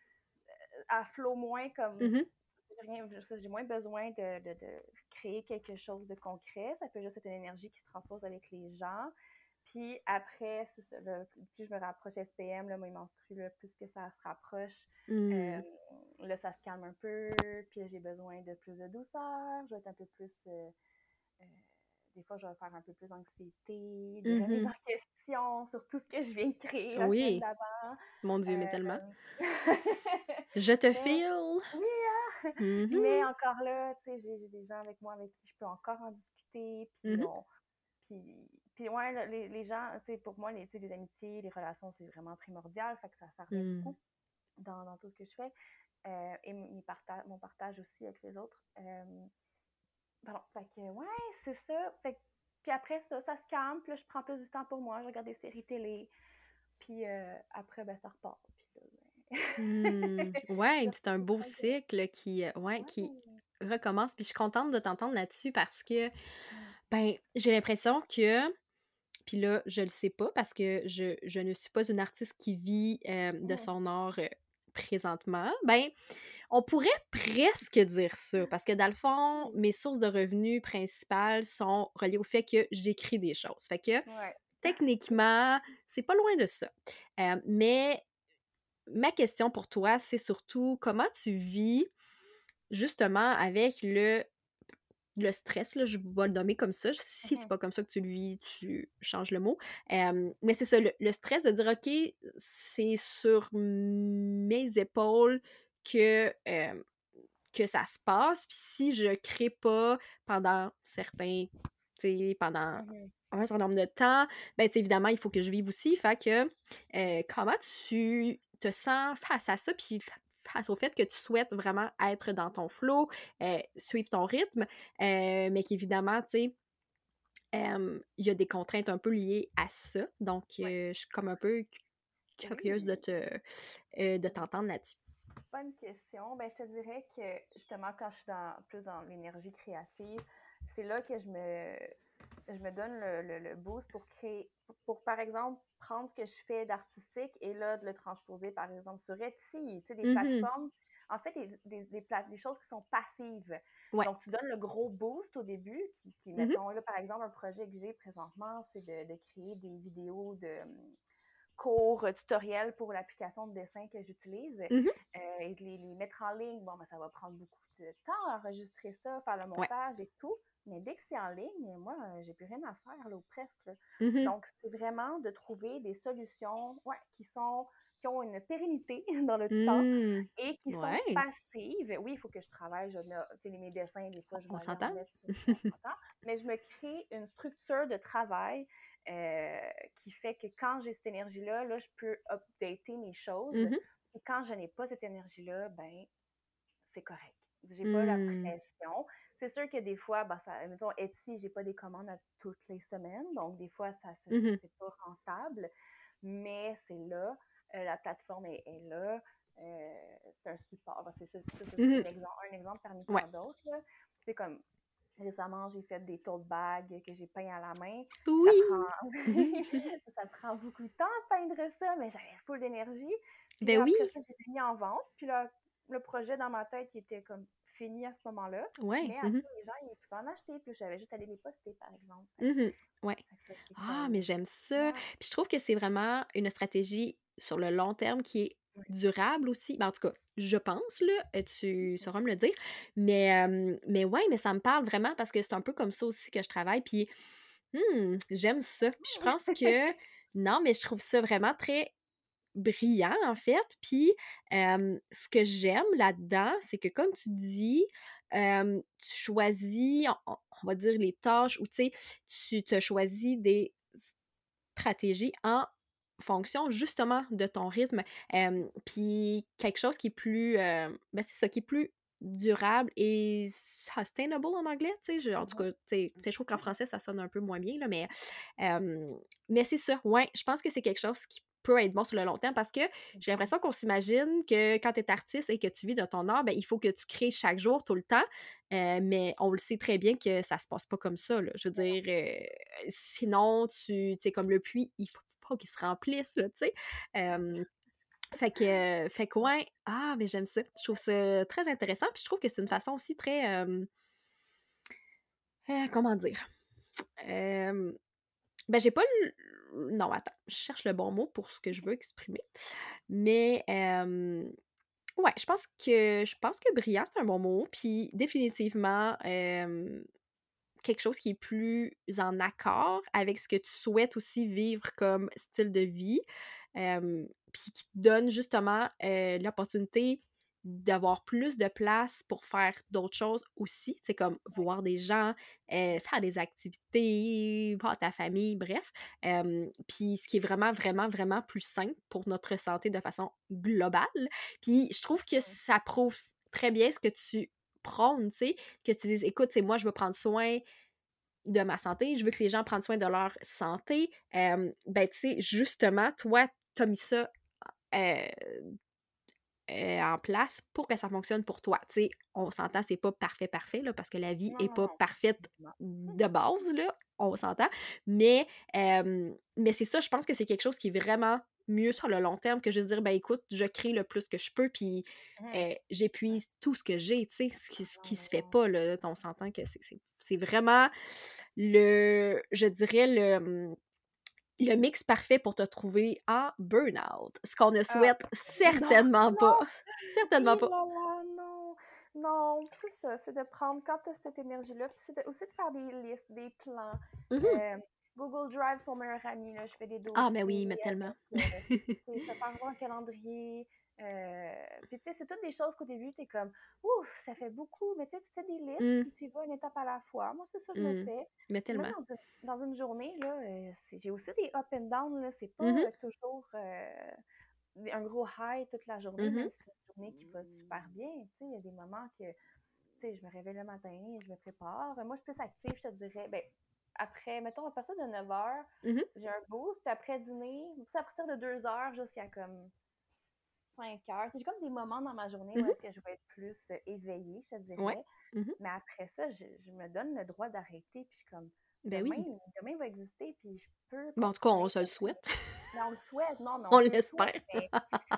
à flot moins comme Mhm, j'ai moins besoin de créer quelque chose de concret. Ça peut juste être une énergie qui se transpose avec les gens. Puis après, c'est ça, là, plus je me rapproche SPM, là, moi, il menstrue, là, plus que ça se rapproche, euh, mm, là, ça se calme un peu. Puis là, j'ai besoin de plus de douceur. Je vais être un peu plus euh, des fois, je vais faire un peu plus d'anxiété, des remises mhm. en question sur tout ce que je viens de créer la semaine Oui. d'avant. Mon Dieu, mais Euh, tellement. Je te mais feel. oui, hein? Mais Mhm, encore là, tu sais, j'ai des gens avec moi avec qui je peux encore en discuter, mhm, puis ouais, là, les gens, tu sais, pour moi, tu sais, les amitiés, les relations, c'est vraiment primordial, fait que ça revient mm. beaucoup dans tout ce que je fais. Et mon partage aussi avec les autres. Pardon, fait que, ouais, c'est ça. Fait que, puis après ça se calme. Puis là, je prends plus du temps pour moi. Je regarde des séries télé. Puis après, ben, ça repart. Puis là, Mmh. ben, Ouais, je puis c'est un repars au beau projet. cycle qui, ouais, qui Ouais. recommence. Puis je suis contente de t'entendre là-dessus parce que, Mm. ben, j'ai l'impression que puis là, je le sais pas parce que je ne suis pas une artiste qui vit, de Mhm. son art, présentement. Ben, on pourrait presque dire ça parce que dans le fond, Oui. mes sources de revenus principales sont reliées au fait que j'écris des choses. Fait que, Ouais. techniquement, c'est pas loin de ça. Mais ma question pour toi, c'est surtout comment tu vis justement avec le stress, là, je vais le nommer comme ça. Si c'est Mhm. pas comme ça que tu le vis, tu changes le mot. Mais c'est ça, le stress de dire: «OK, c'est sur mes épaules que, que ça se passe. Puis si je crée pas pendant pendant Mhm. un certain nombre de temps, ben, tu sais, évidemment, il faut que je vive aussi. Fait que, comment tu te sens face à ça, puis face au fait que tu souhaites vraiment être dans ton flow, suivre ton rythme, mais qu'évidemment, tu sais, il y a des contraintes un peu liées à ça. Donc, Ouais. je suis comme un peu curieuse Oui. de t'entendre là-dessus. Bonne question. Ben, je te dirais que justement, quand je suis plus dans l'énergie créative, c'est là que je me donne le boost pour créer, par exemple, prendre ce que je fais d'artistique et là, de le transposer, par exemple, sur Etsy, tu sais, des Mhm. plateformes, en fait, des choses qui sont passives. Ouais. Donc, tu donnes le gros boost au début, puis Mhm. mettons, là, par exemple, un projet que j'ai présentement, c'est de créer des vidéos de cours tutoriels pour l'application de dessin que j'utilise Mhm. et de les mettre en ligne. Bon, ben, ça va prendre beaucoup de temps à enregistrer ça, faire le Ouais. montage et tout. Mais dès que c'est en ligne, moi, j'ai plus rien à faire, là, ou presque. Là. Mhm. Donc, c'est vraiment de trouver des solutions ouais, qui ont une pérennité dans le temps Mmh. et qui sont Ouais, passives. Oui, il faut que je travaille. Mes dessins, des fois, je vais on aller en s'entend? mettre sur on s'entend. Mais je me crée une structure de travail euh, qui fait que quand j'ai cette énergie-là, là, je peux updater mes choses. Mmh mh. Et quand je n'ai pas cette énergie-là, ben, c'est correct. J'ai pas la Mmh. pression. C'est sûr que des fois, ben, mettons, Etsy, j'ai pas des commandes à toutes les semaines. Donc, des fois, Mmh mh. c'est pas rentable. Mais c'est là. La plateforme est là. C'est un support. Ben, c'est Mmh. un exemple parmi Ouais. tant d'autres. Là. C'est comme récemment, j'ai fait des tote bags que j'ai peints à la main. Ça prend, Oui! Mmh mh. ça prend beaucoup de temps à peindre ça, mais j'avais full d'énergie. Puis Ben là, oui! après ça, j'ai mis en vente. Puis là, le projet dans ma tête, il était comme fini à ce moment-là. Ouais. Mais après, les gens, ils pouvaient en acheter. Puis j'avais juste à les poster, par exemple. Ouais. Fait que ça, c'est Ah, mais comme. j'aime ça. Ouais. Puis je trouve que c'est vraiment une stratégie sur le long terme qui est Ouais. durable aussi. Ben, en tout cas, je pense, là, tu Mhm. sauras me le dire. Mais ouais, mais ça me parle vraiment parce que c'est un peu comme ça aussi que je travaille. Puis, j'aime ça. Puis je pense que, non, mais je trouve ça vraiment très brillant, en fait. Puis, ce que j'aime là-dedans, c'est que comme tu dis, tu choisis, on va dire, les tâches ou, tu sais, tu te choisis des stratégies en fonction justement de ton rythme. Puis quelque chose qui est plus, ben, c'est ça, qui est plus durable et sustainable en anglais, tu sais? En tout Mhm. cas, tu sais, je trouve qu'en Ouais. français, ça sonne un peu moins bien, là, mais c'est ça, ouais, je pense que c'est quelque chose qui peut être bon sur le long terme parce que j'ai Mhm. l'impression qu'on s'imagine que quand tu es artiste et que tu vis de ton art, ben, il faut que tu crées chaque jour, tout le temps, mais on le sait très bien que ça se passe pas comme ça, là. Je veux Mais non. dire, sinon tu sais, comme le puits, il faut qu'il se remplisse, là, tu sais? Hem, fait que ouais, ah, mais j'aime ça. Je trouve ça très intéressant, puis je trouve que c'est une façon aussi très, comment dire? Hem, ben, j'ai pas l non, attends, je cherche le bon mot pour ce que je veux exprimer, mais ouais, je pense que brillant, c'est un bon mot, puis définitivement, quelque chose qui est plus en accord avec ce que tu souhaites aussi vivre comme style de vie, puis qui te donne justement, l'opportunité d'avoir plus de place pour faire d'autres choses aussi. C'est comme voir des gens, faire des activités, voir ta famille, bref. Puis ce qui est vraiment, vraiment, vraiment plus simple pour notre santé de façon globale. Puis je trouve que Mhm. ça prouve très bien ce que tu prônes, tu sais, que tu dises: «Écoute, c'est moi, je veux prendre soin de ma santé, je veux que les gens prennent soin de leur santé». Ben, tu sais, justement, toi, tu as mis ça, heu en place pour que ça fonctionne pour toi. Tu sais, on s'entend, c'est pas parfait, parfait, là, parce que la vie Non, est non, pas non. parfaite Effectivement. de base, là, on s'entend. Mais c'est ça, je pense que c'est quelque chose qui est vraiment mieux sur le long terme que juste dire: «Ben, écoute, je crée le plus que je peux, puis, Mhm. Ouais. j'épuise tout ce que j'ai», tu sais? Ce qui Non, se mais fait non. pas, là. On s'entend que c'est vraiment je dirais le mix parfait pour te trouver en burn-out, ce qu'on ne Ah, souhaite non, certainement pas. non! Certainement Et pas. là là, non! Non, c'est ça, c'est de prendre quand tu as cette énergie-là, puis c'est aussi de faire des listes, des plans. Mmh. Euh, Google Drive, son meilleur ami, là, je fais des Ah, mais dossiers oui, mais tellement. avec, tu sais, ça part un calendrier. Puis tu sais, c'est toutes des choses qu'au début, tu es comme, ouf, ça fait beaucoup, mais tu sais, tu fais des listes, Mmh, puis tu y vas une étape à la fois. Moi, c'est ça que je me mmh, fais. mais Puis même tellement. dans une journée, là, j'ai aussi des up and down, là, c'est pas Mmh mh, toujours un gros high toute la journée, mmh. même si c'est une journée qui va super bien. Tu sais, il y a des moments que, tu sais, je me réveille le matin, je me prépare. Moi, je suis plus active, je te dirais. Ben, après, mettons, à partir de 9 h, Mmh. j'ai un boost, puis après dîner, puis à partir de 2 h jusqu'à comme 5 h. J'ai comme des moments dans ma journée où Mmh. est-ce que je vais être plus éveillée, je te Ouais. dirais. Mmh. Mais après ça, je me donne le droit d'arrêter, puis je suis comme, Ben demain, oui. demain va exister, puis je peux Ben, en tout cas, on continuer. se le souhaite. Mais on le souhaite, non, mais on On se le souhaite, l'espère. mais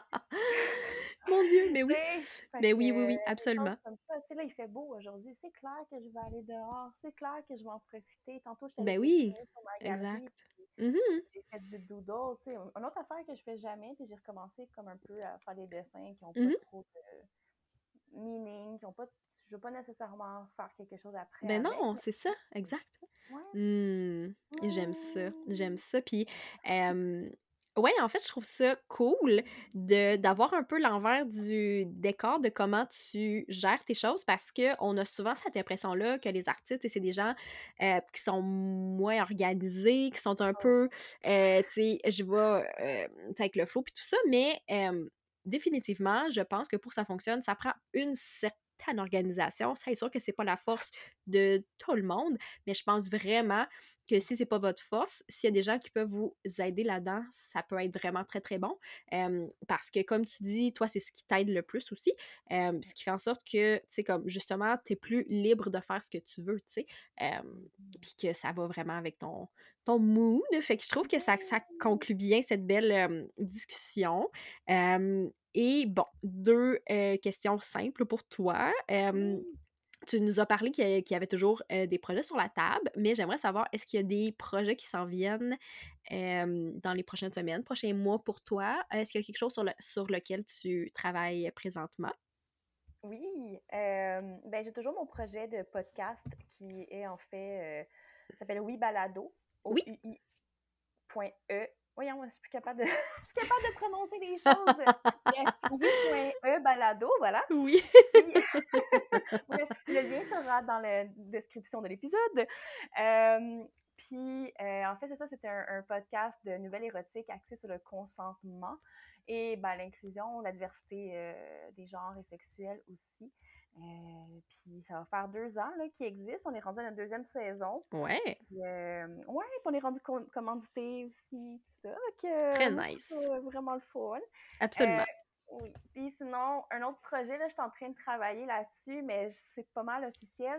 Mon Dieu, mais tu oui. sais, fait Mais que oui, oui, oui, des choses absolument. comme ça. Tu sais, là, il fait beau aujourd'hui. C'est clair que je vais aller dehors. C'est clair que je vais en profiter. Tantôt, je suis allée Ben oui, dessiner sur ma galerie, exact. puis Mmh. j'ai fait du doodle. Tu sais, une autre affaire que je fais jamais, puis j'ai recommencé comme un peu à faire des dessins qui n'ont pas Mmh. trop de meaning, qui ont pas. Je veux pas nécessairement faire quelque chose après Ben avec, non, mais c'est ça, exact. ouais. Mmh, j'aime Mmh. ça, puis, ouais, en fait, je trouve ça cool d'avoir un peu l'envers du décor de comment tu gères tes choses parce qu'on a souvent cette impression-là que les artistes, c'est des gens, qui sont moins organisés, qui sont un Oh, peu, tu sais, je vais, tu sais, avec le flow puis tout ça, mais, définitivement, je pense que pour que ça fonctionne, ça prend une certaine organisation. C'est sûr que c'est pas la force de tout le monde, mais je pense vraiment que si c'est pas votre force, s'il y a des gens qui peuvent vous aider là-dedans, ça peut être vraiment très, très bon. Parce que comme tu dis, toi, c'est ce qui t'aide le plus aussi. Ce qui fait en sorte que, tu sais, comme justement, tu es plus libre de faire ce que tu veux, tu sais. Puis que ça va vraiment avec ton mood. Fait que je trouve que ça conclut bien cette belle discussion. Et bon, 2 questions simples pour toi. Oui. Tu nous as parlé qu'il y avait toujours, des projets sur la table, mais j'aimerais savoir, est-ce qu'il y a des projets qui s'en viennent, dans les prochaines semaines, prochains mois pour toi? Est-ce qu'il y a quelque chose sur lequel tu travailles présentement? Oui, ben, j'ai toujours mon projet de podcast qui est en fait, ça s'appelle Oui Balado, Oui. OUI.e. Voyons, je suis plus capable de, je suis capable de prononcer les choses. Bref, oui.e balado, voilà. Oui. Puis, bref, le lien sera dans la description de l'épisode. En fait, c'est ça, c'est un podcast de nouvelles érotiques axé sur le consentement et ben, l'inclusion, la diversité des genres et sexuels aussi. Puis ça va faire 2 ans là, qu'il existe. On est rendu à la 2e saison. Ouais, Puis, ouais, puis on est rendu commandité aussi, tout ça. Donc, très moi, je trouve nice. ça vraiment le fun. Euh, Absolument. oui. Puis sinon, un autre projet, là, je suis en train de travailler là-dessus, mais c'est pas mal officiel.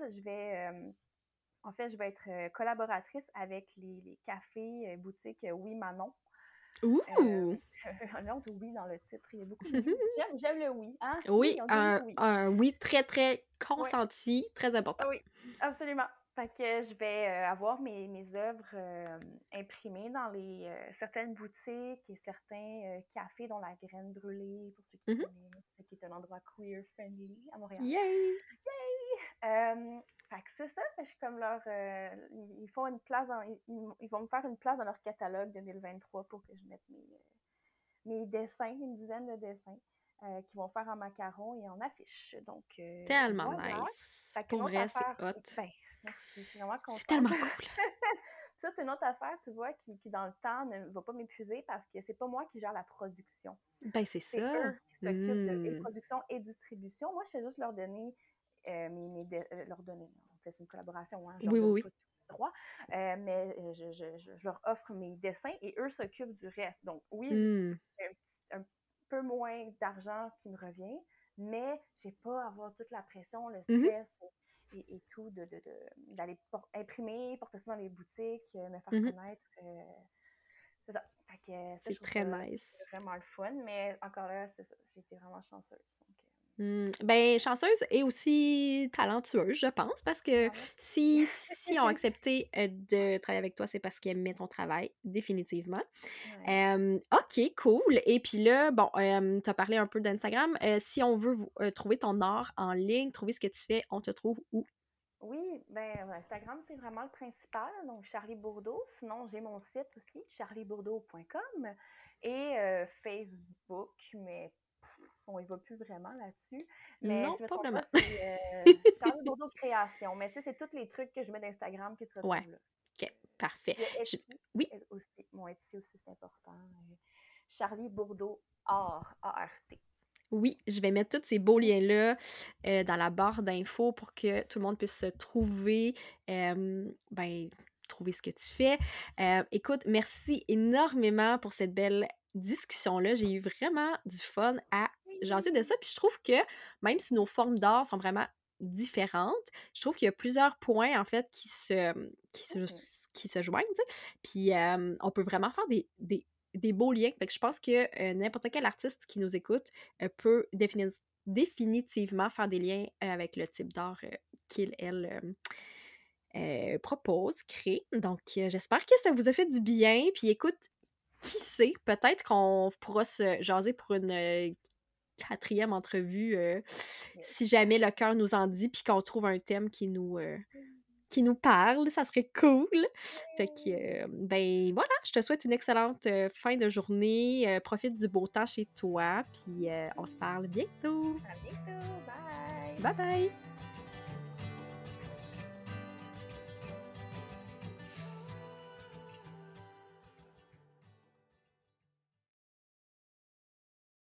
En fait, je vais être collaboratrice avec les cafés, boutiques Oui Manon. Ouh! Un autre oui dans le titre. Il y a beaucoup de oui. J'aime le oui. Hein? Oui, Oui, on dit oui, un oui. un oui très, très Oui. consenti, très important. Oui, absolument. Fait que je vais avoir mes œuvres imprimées dans les certaines boutiques et certains cafés, dont la Graine Brûlée, pour ceux qui Mmh. connaissent, qui est un endroit queer friendly à Montréal. Yay! Fait que c'est ça, fait que je suis comme leur. Ils font une place ils vont me faire une place dans leur catalogue 2023 pour que je mette mes dessins, une dizaine de dessins. Qui vont faire en macarons et en affiches. Donc, Tellement voilà. nice. Fait Pour qu'une autre vrai, c'est affaire, hot. ben, merci, je suis vraiment C'est contente. tellement cool. Ça, c'est une autre affaire, tu vois, qui dans le temps ne va pas m'épuiser parce que c'est pas moi qui gère la production. Ben, c'est C'est ça. eux qui s'occupent de et Mmh. production et distribution. Moi, je fais juste leur donner, leur donner. En fait, c'est une collaboration, hein, je leur Oui, oui, donne oui. pas tout le droit, mais je leur offre mes dessins et eux s'occupent du reste. Donc, oui, Mmh. j'ai un peu moins d'argent qui me revient, mais j'ai pas à avoir toute la pression, le Mmh. stress et tout d'aller imprimer, porter ça dans les boutiques, me faire Mmh. connaître. C'est ça. Fait que ça, je C'est trouve très ça nice. vraiment le fun, mais encore là, c'est ça. J'ai été vraiment chanceuse. Donc, Mmh. Ben, chanceuse et aussi talentueuse, je pense, parce que ah, merci. si ont accepté, de travailler avec toi, c'est parce qu'ils aimaient ton travail, définitivement. Ouais. OK, cool. Et puis là, bon, tu as parlé un peu d'Instagram. Si on veut trouver ton art en ligne, trouver ce que tu fais, on te trouve où? Oui, ben Instagram, c'est vraiment le principal, donc Charlie Bourdeau. Sinon, j'ai mon site aussi, charliebourdeau.com et Facebook, mais on y va plus vraiment là-dessus. Mais Non, tu me pas trompes vraiment. pas, c'est Charlie Bourdeau Création. Mais tu sais, c'est tous les trucs que je mets d'Instagram qui se Ouais, retrouvent là. OK, parfait. Il y a Je Etsy Oui, aussi. Mon Etsy aussi, c'est important. Charlie Bourdeau Art, A-R-T. oui, je vais mettre tous ces beaux Mm. liens-là, dans la barre d'infos pour que tout le monde puisse se trouver, ben, trouver ce que tu fais. Écoute, merci énormément pour cette belle discussion-là. J'ai eu vraiment du fun à jaser de ça. Oui. Puis je trouve que même si nos formes d'art sont vraiment différentes, je trouve qu'il y a plusieurs points, en fait, Mhm. qui se joignent, tu sais. Puis on peut vraiment faire des beaux liens. Fait que je pense que n'importe quel artiste qui nous écoute peut définitivement faire des liens avec le type d'art qu'il, elle, propose, crée. Donc, j'espère que ça vous a fait du bien. Puis écoute, qui sait, peut-être qu'on pourra se jaser pour une 4e entrevue Yes. si jamais le cœur nous en dit, puis qu'on trouve un thème qui nous parle, ça serait cool. Fait que, ben voilà, je te souhaite une excellente fin de journée. Profite du beau temps chez toi, puis on se parle bientôt. À bientôt. Bye. Bye bye!